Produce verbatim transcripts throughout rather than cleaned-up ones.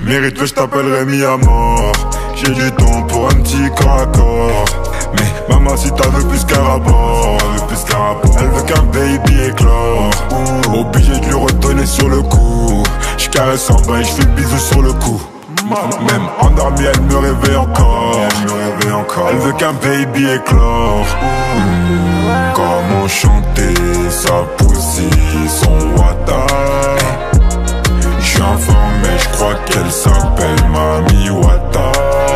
Mérite que je t'appelle Rémi à mort. J'ai du temps pour un petit corps à corps. Mais maman si t'as veux plus qu'un rapport, elle veut plus qu'un rapport. Elle veut qu'un baby éclore. Obligé de lui redonner sur le coup. J'caresse en bas et j'fais bisous sur le cou. Même endormie elle me réveille encore. Elle me réveille encore. Elle veut qu'un baby éclore. Mmh, comment chanter sa poussie, son wata. J'suis informé, j'crois qu'elle s'appelle Mami Wata.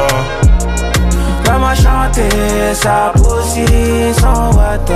Comment chanter sa poussie, son wata.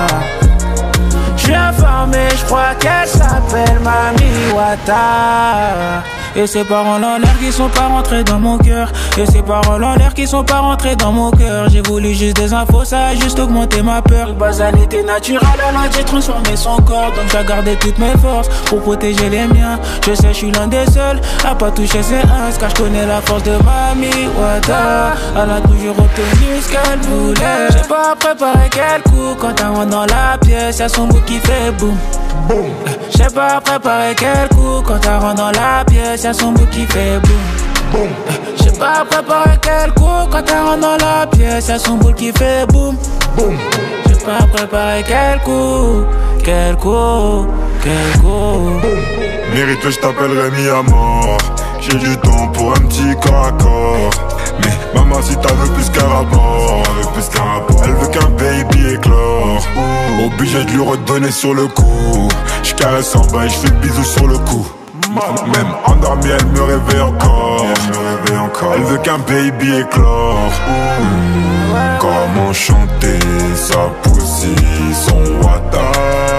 J'suis informé, j'crois qu'elle s'appelle Mami Wata. Et ces paroles en l'air qui sont pas rentrées dans mon cœur. Et ces paroles en l'air qui sont pas rentrées dans mon cœur. J'ai voulu juste des infos, ça a juste augmenté ma peur. Base elle était naturelle, alors j'ai transformé son corps. Donc j'ai gardé toutes mes forces pour protéger les miens. Je sais, je suis l'un des seuls à pas toucher ses uns, car je connais la force de Mami Wata. Elle a toujours obtenu ce qu'elle voulait. J'ai pas préparé quel coup quand elle rentre dans la pièce. Y'a son bout qui fait boum. J'ai pas préparé quel coup quand elle rentre dans la pièce. Y'a son bout qui fait boum. J'ai pas préparé quel coup quand elle rentre dans la pièce. Y'a son bout qui fait boum. J'ai pas préparé quel coup, quel coup, quel coup. Mérite que je t'appelle Rémi à mort. J'ai du temps pour un petit corps à corps. Mais maman si t'as veux plus qu'un rapport, elle veut plus qu'un rapport. Elle veut qu'un baby éclore. Obligé de lui redonner sur le coup. J'caresse en bas et j'fais bisous sur le cou. Même endormie elle me réveille encore. Elle me réveille encore. Elle veut qu'un baby éclore. Mmh, comment chanter sa poussie, son wata.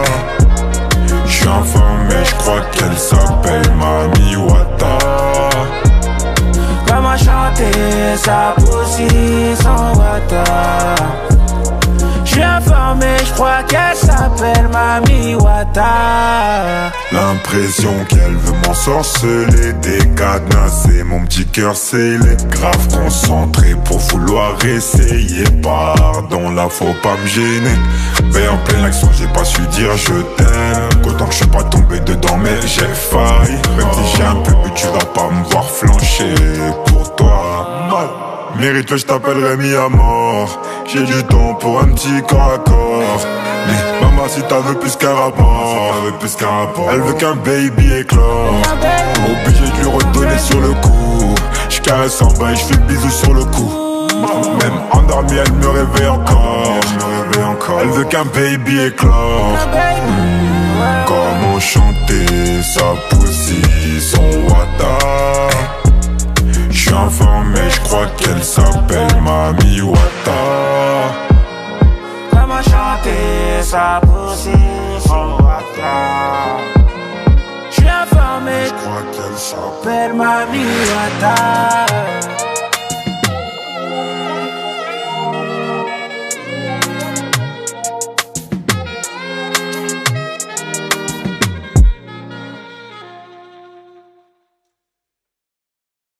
J'suis informé, j'crois qu'elle s'appelle Mami Wata. Comment chanter sa poussie, son wata. J'suis informé, j'crois qu'elle s'appelle Mami Wata. L'impression qu'elle veut m'ensorceler, décadenasser mon petit cœur scellé. Grave concentré pour vouloir essayer. Pardon, là faut pas me gêner. Mais en pleine action j'ai pas su dire je t'aime. Qu'autant que je suis pas tombé dedans mais j'ai failli. Même si j'ai un peu bu tu vas pas me voir flancher pour toi. Mérite que je t'appelle Rémi à mort. J'ai du temps pour un petit corps à corps. Mais maman si t'as veux plus qu'un rapport, elle veut plus qu'un rapport. Elle veut qu'un baby éclore. Obligé de lui redonner sur le coup. J'caresse en bas et j'fais bisous sur le cou. Même endormie elle me réveille encore. Elle me réveille encore. Elle veut qu'un baby éclore. Mmh, comment chanter sa poussie, son wata. J'suis informé, j'crois qu'elle s'appelle Mami Wata. Comment chanter sa poussie, son wata. J'suis informé, J'crois qu'elle s'appelle s'appelle Mami Wata.